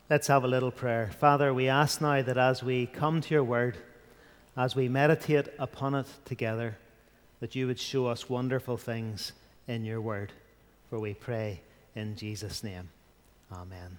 Let's have a little prayer. Father, we ask now that as we come to your word, as we meditate upon it together, that you would show us wonderful things in your word. For we pray in Jesus' name. Amen.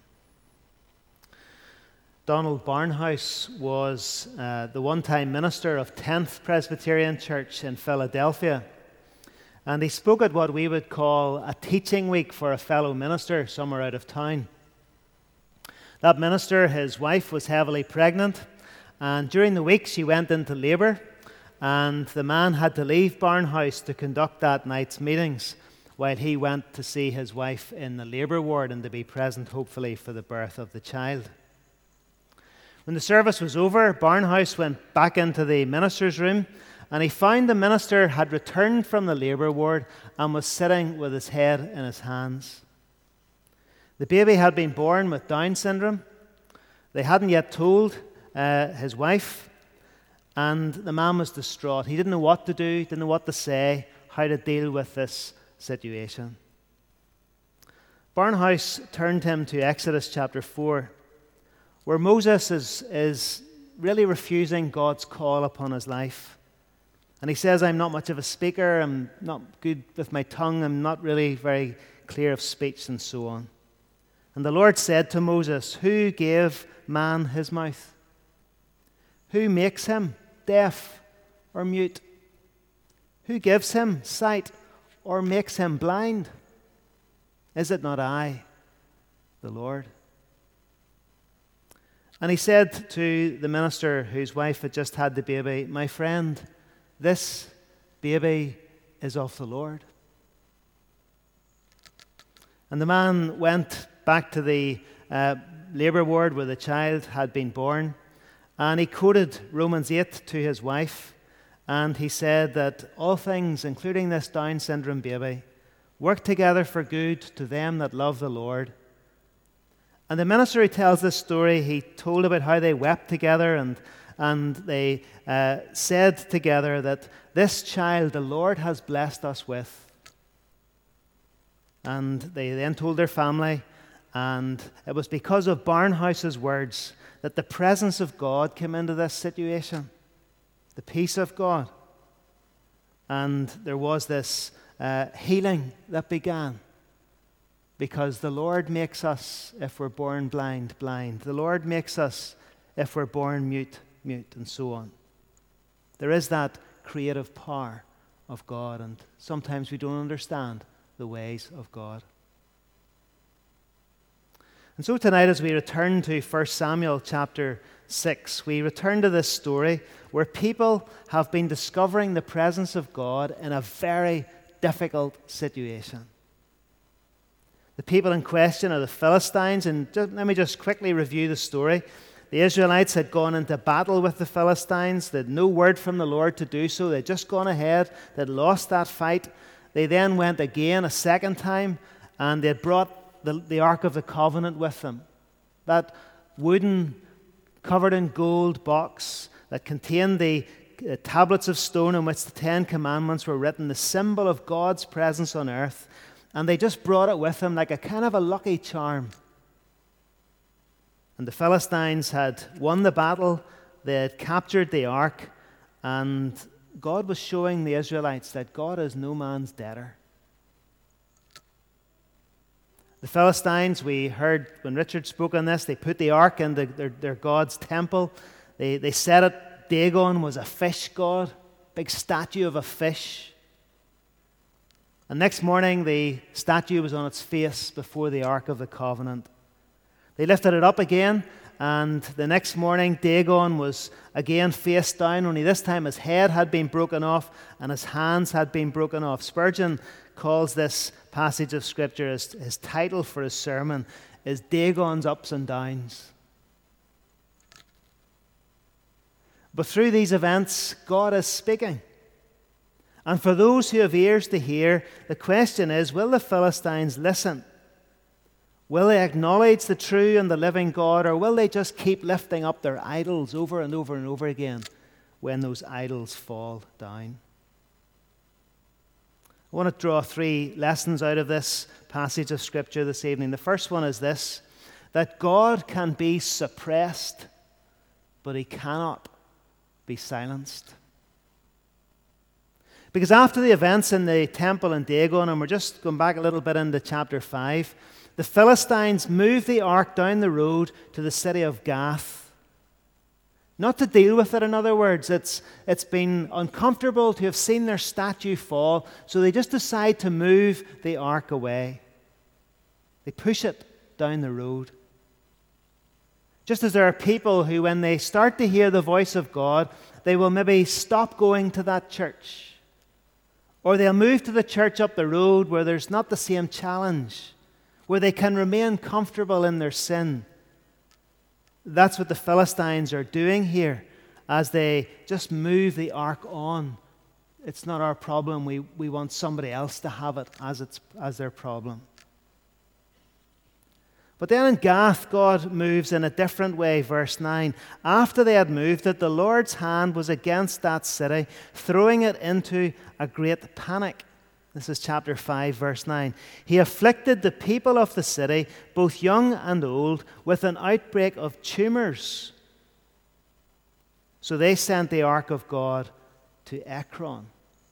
Donald Barnhouse was the one-time minister of 10th Presbyterian Church in Philadelphia. And he spoke at what we would call a teaching week for a fellow minister somewhere out of town. That minister, his wife, was heavily pregnant, and during the week she went into labour, and the man had to leave Barnhouse to conduct that night's meetings while he went to see his wife in the labour ward and to be present, hopefully, for the birth of the child. When the service was over, Barnhouse went back into the minister's room, and he found the minister had returned from the labour ward and was sitting with his head in his hands. The baby had been born with Down syndrome. They hadn't yet told his wife, and the man was distraught. He didn't know what to do, didn't know what to say, how to deal with this situation. Barnhouse turned him to Exodus chapter 4, where Moses is really refusing God's call upon his life. And he says, I'm not much of a speaker, I'm not good with my tongue, I'm not really very clear of speech, and so on. And the Lord said to Moses, who gave man his mouth? Who makes him deaf or mute? Who gives him sight or makes him blind? Is it not I, the Lord? And he said to the minister whose wife had just had the baby, my friend, this baby is of the Lord. And the man went back to the labour ward where the child had been born, and he quoted Romans 8 to his wife, and he said that all things, including this Down syndrome baby, work together for good to them that love the Lord. And the minister who tells this story, he told about how they wept together and they said together that this child the Lord has blessed us with. And they then told their family, and it was because of Barnhouse's words that the presence of God came into this situation, the peace of God. And there was this healing that began, because the Lord makes us, if we're born blind, blind. The Lord makes us, if we're born mute, mute, and so on. There is that creative power of God, and sometimes we don't understand the ways of God. And so tonight, as we return to 1 Samuel chapter 6, we return to this story where people have been discovering the presence of God in a very difficult situation. The people in question are the Philistines, and let me just quickly review the story. The Israelites had gone into battle with the Philistines. They had no word from the Lord to do so. They'd just gone ahead. They'd lost that fight. They then went again a second time, and they had brought the Ark of the Covenant with them. That wooden, covered in gold box that contained the tablets of stone in which the 10 Commandments were written, the symbol of God's presence on earth. And they just brought it with them like a kind of a lucky charm. And the Philistines had won the battle. They had captured the ark. And God was showing the Israelites that God is no man's debtor. The Philistines, we heard when Richard spoke on this, they put the ark in their God's temple. They said it, Dagon was a fish god, big statue of a fish. And next morning, the statue was on its face before the Ark of the Covenant. They lifted it up again, and the next morning, Dagon was again face down, only this time his head had been broken off and his hands had been broken off. Spurgeon calls this passage of Scripture, his title for his sermon is Dagon's Ups and Downs. But through these events, God is speaking. And for those who have ears to hear, the question is, will the Philistines listen? Will they acknowledge the true and the living God, or will they just keep lifting up their idols over and over and over again when those idols fall down? I want to draw 3 lessons out of this passage of Scripture this evening. The first one is this, that God can be suppressed, but he cannot be silenced. Because after the events in the temple in Dagon, and we're just going back a little bit into chapter 5, the Philistines moved the ark down the road to the city of Gath. Not to deal with it, in other words. It's been uncomfortable to have seen their statue fall, so they just decide to move the ark away. They push it down the road. Just as there are people who, when they start to hear the voice of God, they will maybe stop going to that church. Or they'll move to the church up the road where there's not the same challenge, where they can remain comfortable in their sin. That's what the Philistines are doing here as they just move the ark on. It's not our problem. We want somebody else to have it as their problem. But then in Gath, God moves in a different way. Verse 9. After they had moved it, the Lord's hand was against that city, throwing it into a great panic. This is chapter 5, verse 9. He afflicted the people of the city, both young and old, with an outbreak of tumors. So they sent the ark of God to Ekron.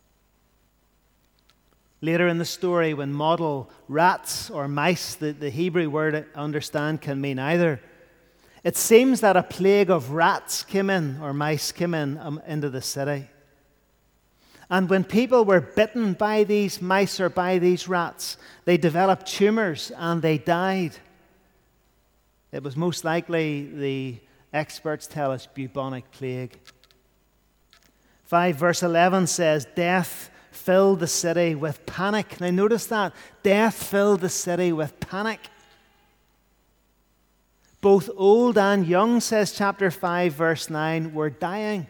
Later in the story, when model rats or mice, the Hebrew word I understand can mean either, it seems that a plague of rats came in, or mice came in, into the city. And when people were bitten by these mice or by these rats, they developed tumors and they died. It was most likely, the experts tell us, bubonic plague. 5 verse 11 says, death filled the city with panic. Now notice that. Death filled the city with panic. Both old and young, says chapter 5, verse 9, were dying.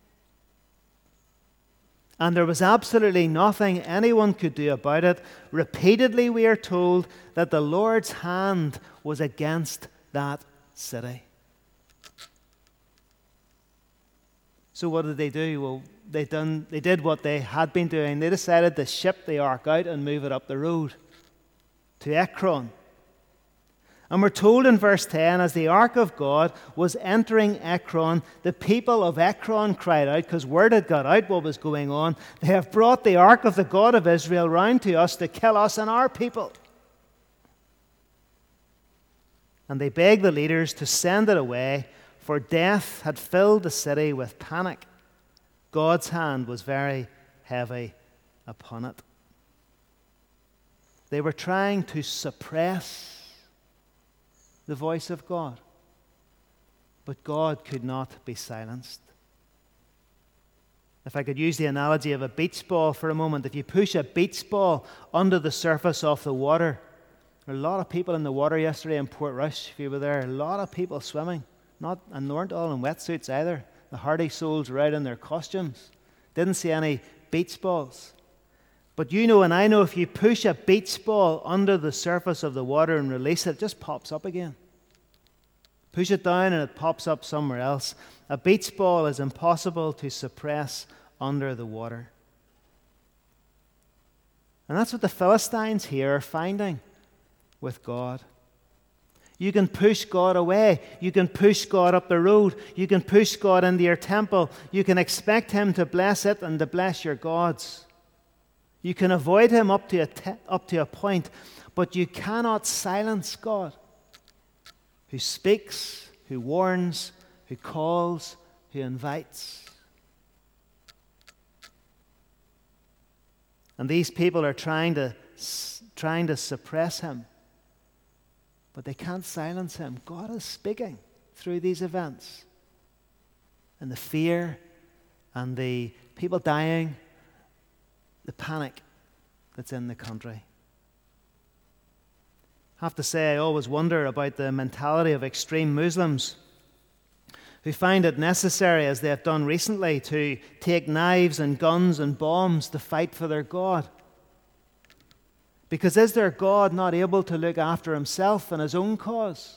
And there was absolutely nothing anyone could do about it. Repeatedly we are told that the Lord's hand was against that city. So what did they do? Well, they did what they had been doing. They decided to ship the ark out and move it up the road to Ekron. And we're told in verse 10, as the ark of God was entering Ekron, the people of Ekron cried out, because word had got out what was going on. They have brought the ark of the God of Israel round to us to kill us and our people. And they begged the leaders to send it away, for death had filled the city with panic. God's hand was very heavy upon it. They were trying to suppress the voice of God, but God could not be silenced. If I could use the analogy of a beach ball for a moment, if you push a beach ball under the surface of the water, there were a lot of people in the water yesterday in Portrush, if you were there, a lot of people swimming, and they weren't all in wetsuits either. The hardy souls were out in their costumes. Didn't see any beach balls. But you know and I know, if you push a beach ball under the surface of the water and release it, it just pops up again. Push it down and it pops up somewhere else. A beach ball is impossible to suppress under the water. And that's what the Philistines here are finding with God. You can push God away. You can push God up the road. You can push God into your temple. You can expect Him to bless it and to bless your gods. You can avoid Him up to a point, but you cannot silence God, who speaks, who warns, who calls, who invites. And these people are trying to suppress Him, but they can't silence Him. God is speaking through these events, and the fear and the people dying, the panic that's in the country. I have to say, I always wonder about the mentality of extreme Muslims who find it necessary, as they have done recently, to take knives and guns and bombs to fight for their God. Because is their God not able to look after Himself and His own cause?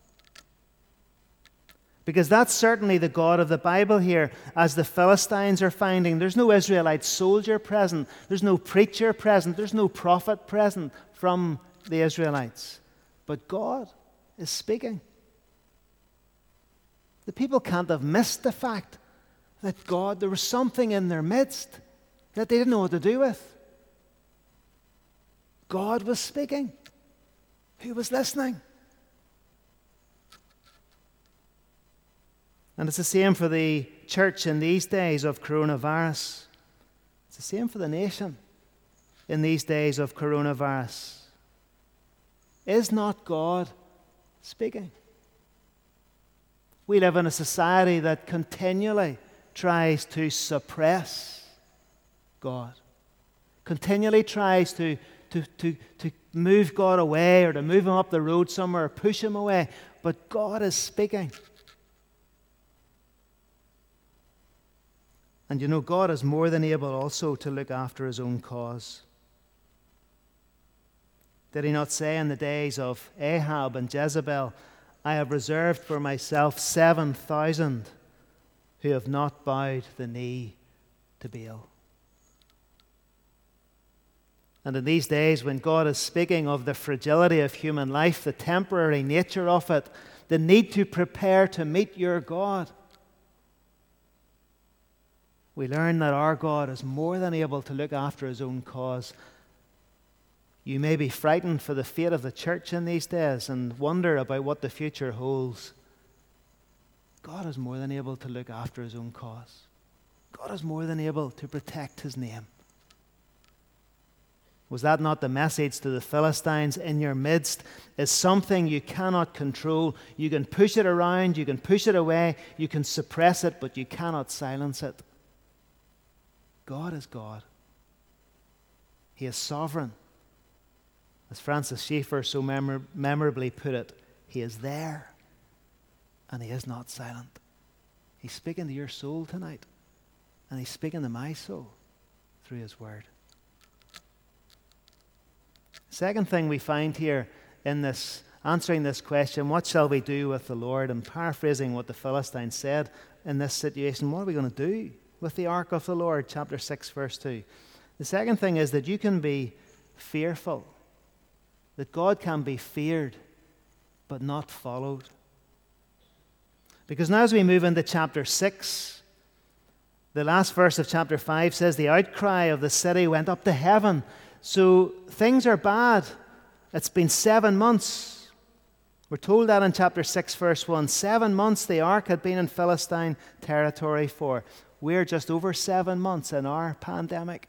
Because that's certainly the God of the Bible here, as the Philistines are finding. There's no Israelite soldier present. There's no preacher present. There's no prophet present from the Israelites. But God, is speaking. The people can't have missed the fact that there was something in their midst that they didn't know what to do with. God was speaking. Who was listening? And it's the same for the church in these days of coronavirus. It's the same for the nation in these days of coronavirus. Is not God speaking? We live in a society that continually tries to suppress God, continually tries to move God away or to move him up the road somewhere or push him away. But God is speaking. And you know, God is more than able also to look after his own cause. Did he not say in the days of Ahab and Jezebel, I have reserved for myself 7,000 who have not bowed the knee to Baal? And in these days when God is speaking of the fragility of human life, the temporary nature of it, the need to prepare to meet your God, we learn that our God is more than able to look after his own cause. You may be frightened for the fate of the church in these days and wonder about what the future holds. God is more than able to look after his own cause. God is more than able to protect his name. Was that not the message to the Philistines? In your midst is something you cannot control. You can push it around, you can push it away, you can suppress it, but you cannot silence it. God is God. He is sovereign. As Francis Schaeffer so memorably put it, he is there and he is not silent. He's speaking to your soul tonight, and he's speaking to my soul through his word. Second thing we find here in this, answering this question, what shall we do with the Lord? And paraphrasing what the Philistines said in this situation, what are we going to do with the ark of the Lord? Chapter 6, verse 2. The second thing is that you can be fearful, that God can be feared, but not followed. Because now as we move into chapter 6, the last verse of chapter 5 says, the outcry of the city went up to heaven. So things are bad. It's been 7 months. We're told that in chapter 6, verse 1. 7 months the ark had been in Philistine territory for. We're just over 7 months in our pandemic.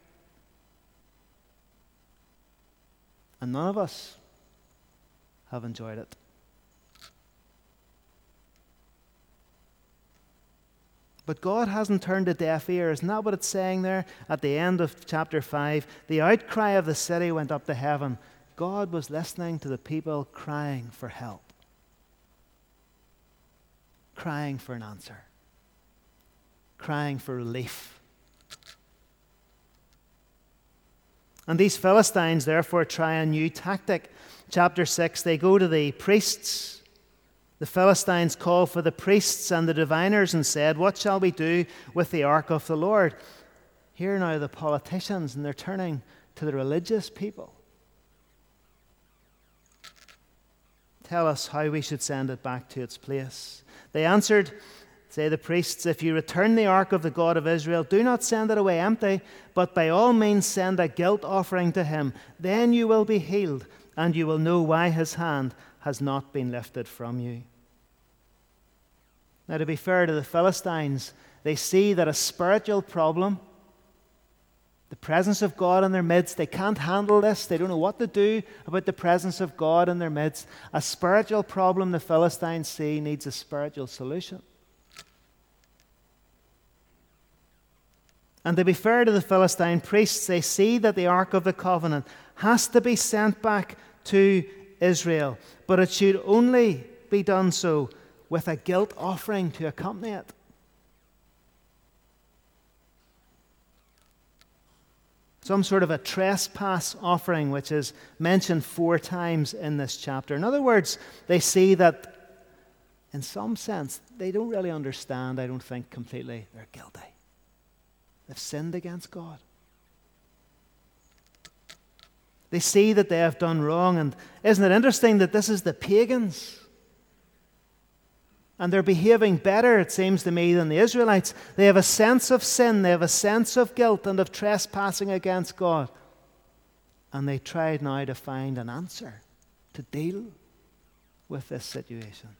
And none of us have enjoyed it. But God hasn't turned a deaf ear. Isn't that what it's saying there at the end of chapter 5? The outcry of the city went up to heaven. God was listening to the people crying for help, crying for an answer, crying for relief. And these Philistines therefore try a new tactic. Chapter 6, they go to the priests. The Philistines called for the priests and the diviners and said, what shall we do with the ark of the Lord? Here now the politicians, and they're turning to the religious people. Tell us how we should send it back to its place. They answered, say the priests, if you return the ark of the God of Israel, do not send it away empty, but by all means send a guilt offering to him. Then you will be healed, and you will know why his hand has not been lifted from you. Now, to be fair to the Philistines, they see that a spiritual problem, the presence of God in their midst, they can't handle this. They don't know what to do about the presence of God in their midst. A spiritual problem the Philistines see needs a spiritual solution. And to be fair to the Philistine priests, they see that the Ark of the Covenant has to be sent back to Israel, but it should only be done so with a guilt offering to accompany it. Some sort of a trespass offering, which is mentioned 4 times in this chapter. In other words, they see that, in some sense, they don't really understand, I don't think, completely, they're guilty. They've sinned against God. They see that they have done wrong, and isn't it interesting that this is the pagans And they're behaving better, it seems to me, than the Israelites. They have a sense of sin, they have a sense of guilt and of trespassing against God. And they tried now to find an answer to deal with this situation.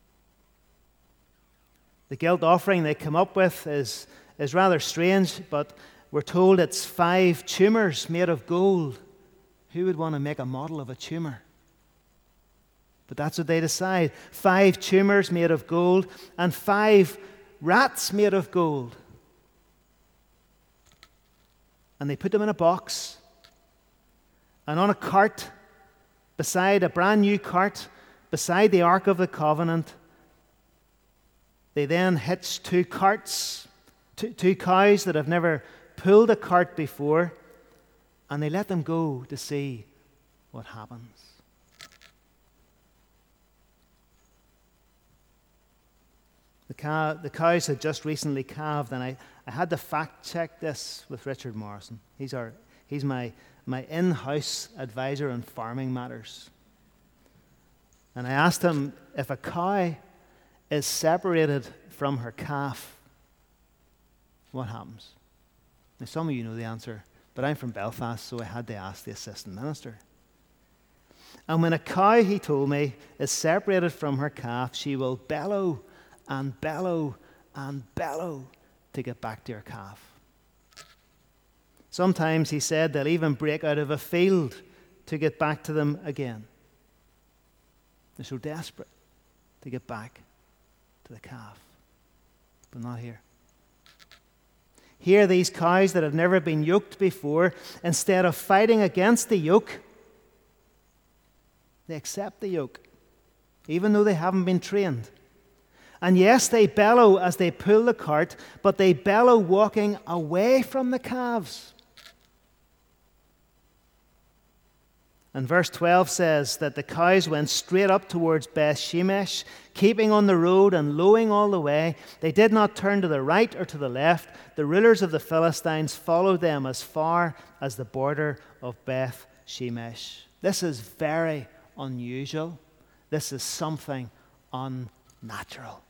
The guilt offering they come up with is rather strange, but we're told it's 5 tumors made of gold. Who would want to make a model of a tumor? But that's what they decide. 5 tumors made of gold and 5 rats made of gold. And they put them in a box. And on a cart, beside a brand new cart, beside the Ark of the Covenant, they then hitch 2 carts, two cows that have never pulled a cart before, and they let them go to see what happens. The cows had just recently calved, and I had to fact-check this with Richard Morrison. He's my in-house advisor on farming matters. And I asked him, if a cow is separated from her calf, what happens? Now, some of you know the answer, but I'm from Belfast, so I had to ask the assistant minister. And when a cow, he told me, is separated from her calf, she will bellow and bellow and bellow to get back to her calf. Sometimes, he said, they'll even break out of a field to get back to them again. They're so desperate to get back to the calf. But not here. Here, these cows that have never been yoked before, instead of fighting against the yoke, they accept the yoke, even though they haven't been trained. And yes, they bellow as they pull the cart, but they bellow walking away from the calves. And verse 12 says that the cows went straight up towards Beth Shemesh, keeping on the road and lowing all the way. They did not turn to the right or to the left. The rulers of the Philistines followed them as far as the border of Beth Shemesh. This is very unusual. This is something unnatural.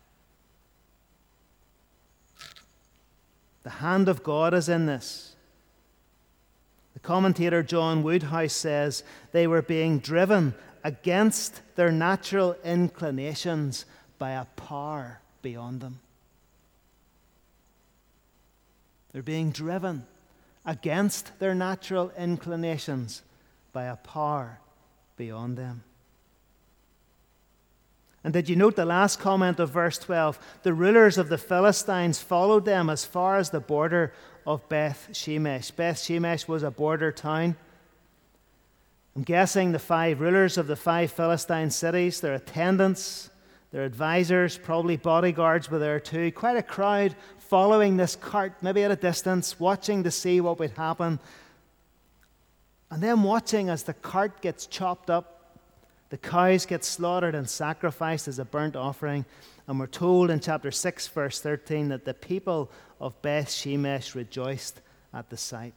The hand of God is in this. The commentator John Woodhouse says they were being driven against their natural inclinations by a power beyond them. They're being driven against their natural inclinations by a power beyond them. And did you note the last comment of verse 12? The rulers of the Philistines followed them as far as the border of Beth Shemesh. Beth Shemesh was a border town. I'm guessing the 5 rulers of the 5 Philistine cities, their attendants, their advisors, probably bodyguards were there too. Quite a crowd following this cart, maybe at a distance, watching to see what would happen. And then watching as the cart gets chopped up. The cows get slaughtered and sacrificed as a burnt offering. And we're told in chapter 6, verse 13, that the people of Beth Shemesh rejoiced at the sight.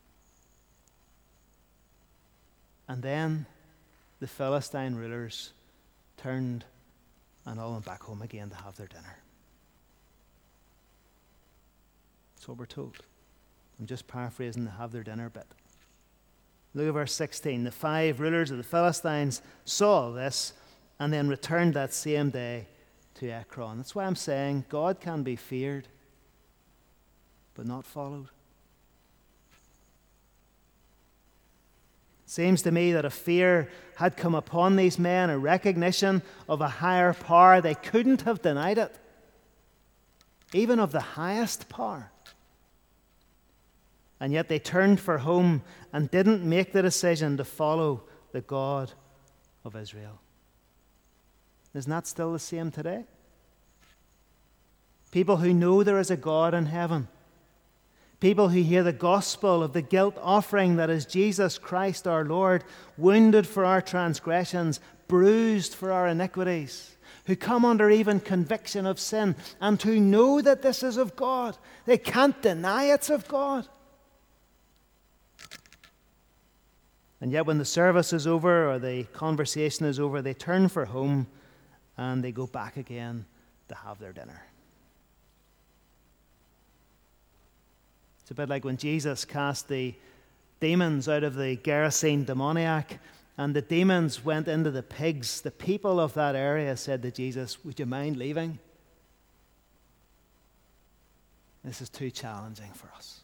And then the Philistine rulers turned and all went back home again to have their dinner. That's what we're told. I'm just paraphrasing the have their dinner bit. Look at verse 16. The 5 rulers of the Philistines saw this and then returned that same day to Ekron. That's why I'm saying God can be feared, but not followed. It seems to me that a fear had come upon these men, a recognition of a higher power. They couldn't have denied it, even of the highest power. And yet they turned for home and didn't make the decision to follow the God of Israel. Isn't that still the same today? People who know there is a God in heaven. People who hear the gospel of the guilt offering that is Jesus Christ our Lord, wounded for our transgressions, bruised for our iniquities, who come under even conviction of sin, and who know that this is of God. They can't deny it's of God. And yet when the service is over or the conversation is over, they turn for home and they go back again to have their dinner. It's a bit like when Jesus cast the demons out of the Gerasene demoniac, and the demons went into the pigs. The people of that area said to Jesus, "Would you mind leaving? This is too challenging for us."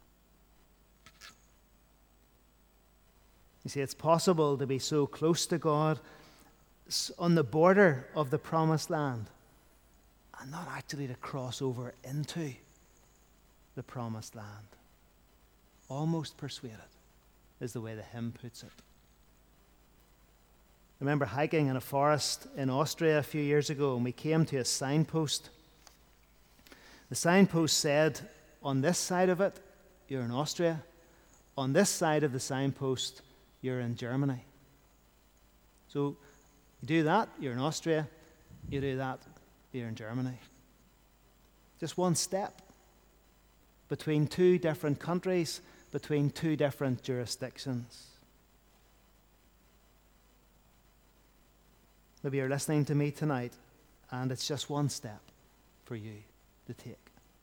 You see, it's possible to be so close to God, on the border of the promised land, and not actually to cross over into the promised land. Almost persuaded is the way the hymn puts it. I remember hiking in a forest in Austria a few years ago, and we came to a signpost. The signpost said, on this side of it, you're in Austria. On this side of the signpost, you're in Germany. So you do that, you're in Austria. You do that, you're in Germany. Just one step between two different countries, between two different jurisdictions. Maybe you're listening to me tonight, and it's just one step for you to take.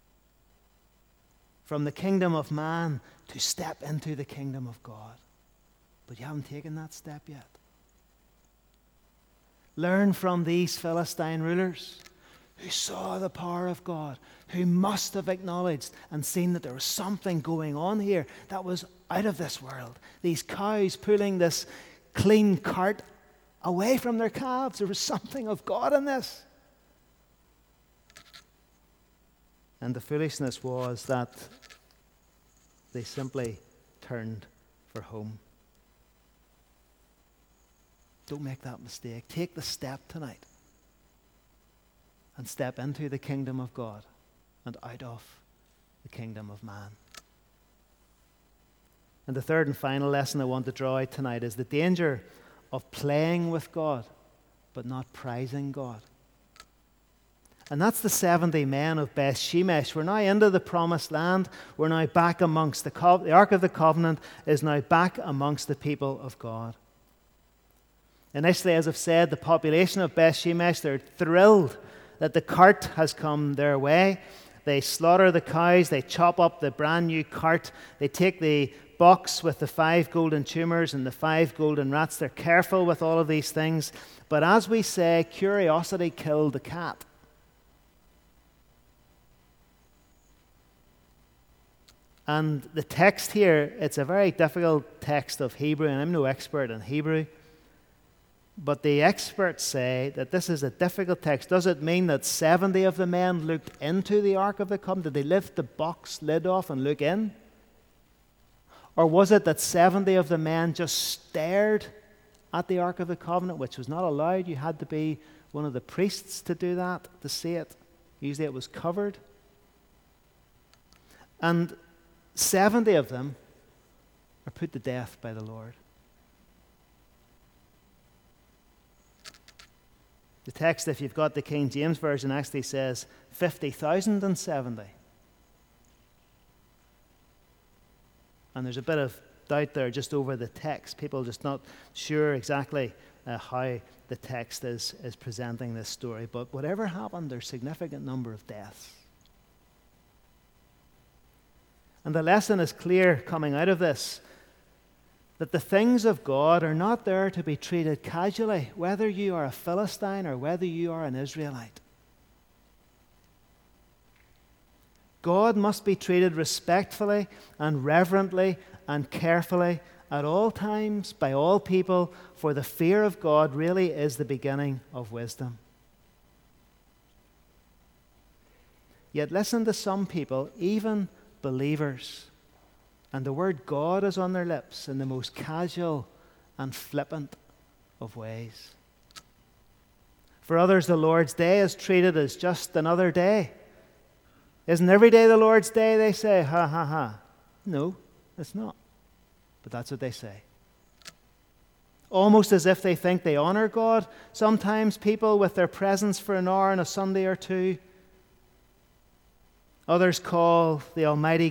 From the kingdom of man to step into the kingdom of God. But you haven't taken that step yet. Learn from these Philistine rulers who saw the power of God, who must have acknowledged and seen that there was something going on here that was out of this world. These cows pulling this clean cart away from their calves. There was something of God in this. And the foolishness was that they simply turned for home. Don't make that mistake. Take the step tonight and step into the kingdom of God and out of the kingdom of man. And the third and final lesson I want to draw out tonight is the danger of playing with God but not prizing God. And that's the 70 men of Beth Shemesh. We're now into the promised land. We're now back amongst the Ark of the Covenant is now back amongst the people of God. Initially, as I've said, the population of Beth Shemesh, they're thrilled that the cart has come their way. They slaughter the cows, they chop up the brand new cart, they take the box with the 5 golden tumors and the 5 golden rats. They're careful with all of these things. But as we say, curiosity killed the cat. And the text here, it's a very difficult text of Hebrew, and I'm no expert in Hebrew. But the experts say that this is a difficult text. Does it mean that 70 of the men looked into the Ark of the Covenant? Did they lift the box lid off and look in? Or was it that 70 of the men just stared at the Ark of the Covenant, which was not allowed? You had to be one of the priests to do that, to see it. Usually it was covered. And 70 of them are put to death by the Lord. The text, if you've got the King James Version, actually says 50,070. And there's a bit of doubt there just over the text. People are just not sure exactly how the text is presenting this story. But whatever happened, there's a significant number of deaths. And the lesson is clear coming out of this, that the things of God are not there to be treated casually, whether you are a Philistine or whether you are an Israelite. God must be treated respectfully and reverently and carefully at all times by all people, for the fear of God really is the beginning of wisdom. Yet listen to some people, even believers, and the word God is on their lips in the most casual and flippant of ways. For others, the Lord's Day is treated as just another day. Isn't every day the Lord's Day, they say? Ha, ha, ha. No, it's not. But that's what they say. Almost as if they think they honor God. Sometimes people with their presence for an hour on a Sunday or two. Others call the Almighty